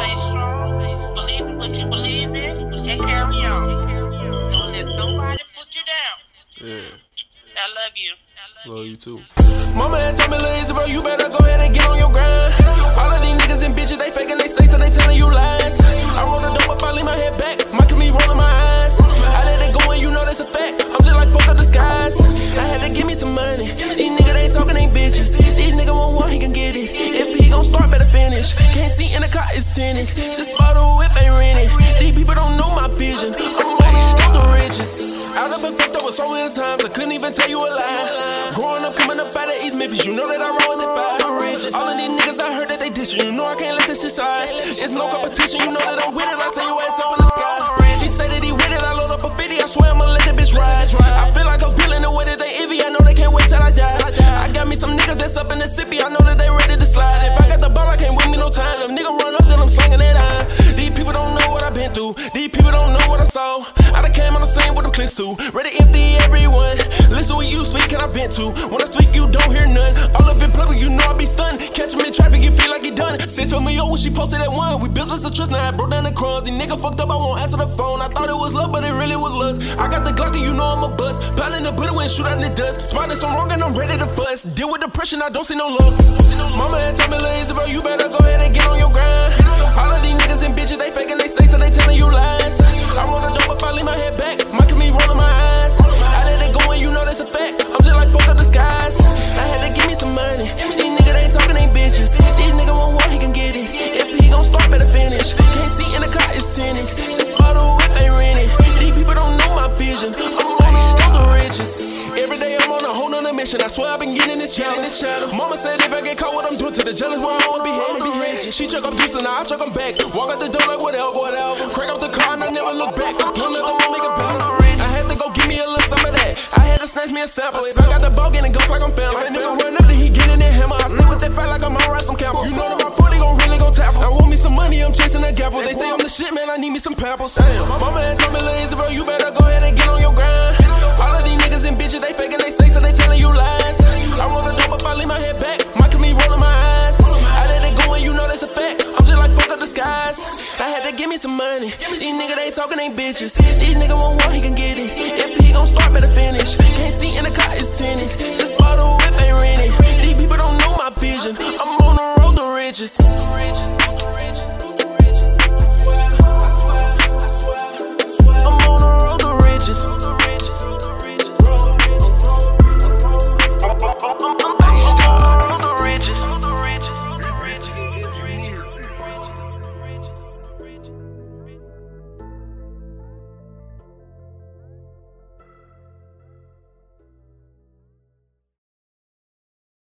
stay strong, believe in what you believe in, and carry on. Don't let nobody put you down. Yeah. I love you. Love you too. Mama had told me, Lil Easy, bro, you better go ahead and get on your grind. All of these niggas and bitches, they faking they say, so they telling you lies. I roll the dope if I lean my head back, might me rolling my eyes. I let it go and you know that's a fact. I'm just like fuck up the skies. I had to give me some money. These niggas they talking ain't bitches. These niggas want one, he can get it. If he gon' start, better finish. Can't see in the car, it's tinted. Just bought a whip, ain't rented. These people don't know my vision. I'm on the riches. Out of been fucked up with so many times, I couldn't even tell you a lie. Growing up, coming up out of East Memphis, you know that I roll with the five riches. All of these niggas, I heard that they dish you. You know I can't let this shit slide. It's no competition, you know that I'm with it. I say your ass up in the sky. He say that he with it, I load up a 50, I swear I'ma let that bitch ride. I feel like I'm feeling the way that they envy, I know they can't wait till I die. I got me some niggas that's up in the city, I know that they ready to slide. If I got the ball, I can't win me no time. Them niggas run up, then I'm slinging that iron. These people don't know what I've been through. These people don't know what I saw. I done came on the scene with them clicks too. Ready to empty everyone. Listen when you speak, can I vent to? When I speak, you don't hear none. All up in public, you know I be stunned. Catch him in traffic, you feel like he done. Sent for me when she posted that one. We business of trust, now I broke down the crumbs. These niggas fucked up, I won't answer the phone. I thought it was love, but it really was lust. I got the Glock and you know I'm a bust. Pounding the butter when shoot out in the dust. Spotting some wrong and I'm ready to fuss. Deal with depression, I don't see no love. Mama had told me, Lil Easy, bro, you better go ahead and get on your grind. All of these niggas and bitches, they faking they say, so they telling you lies. I roll the dope if I lean my head back, might me rolling my eyes. I let it go and you know that's a fact. I'm just like fuck up the skies. I had to give me some money. These niggas they talking ain't bitches. These niggas want one, he can get it. If he gon' start, better finish. Can't see in the car, it's tinted. Just bought a whip, ain't rented. These people don't know my vision. I'm on the riches. Every day I'm on a whole nother mission. I swear I've been getting this challenge. Mama said if I get caught, what I'm doing to the jealous, where I wanna be headed. She chuck up juice and I chuck them back. Walk out the door like whatever. Crank up the car and I never look back. One another won't make a better. I had to go give me a little some of that. I had to snatch me a sample. If I got the ball, getting ghost like I'm family. If a nigga run up, then he get in that hammer. I sit with that fat like I'm on some camel. You know that my 40 gon' really go tap. I want me some money, I'm chasing that gavel. They say I'm the shit, man, I need me some pampers. Mama had told me, Lil Easy, bro, you better go ahead and get on your grind. All of these niggas and bitches, they faking they say, so they telling you lies. I roll the dope if I lean my head back, might me rolling my eyes. I let it go and you know that's a fact. I'm just like fuck up the skies. I had to give me some money. These niggas they talking ain't bitches. These niggas want one, he can get it. If he gon' start, better finish. Can't see in the car, it's tinted. Just bought a whip, ain't rented. These people don't know my vision. I'm on the road to riches.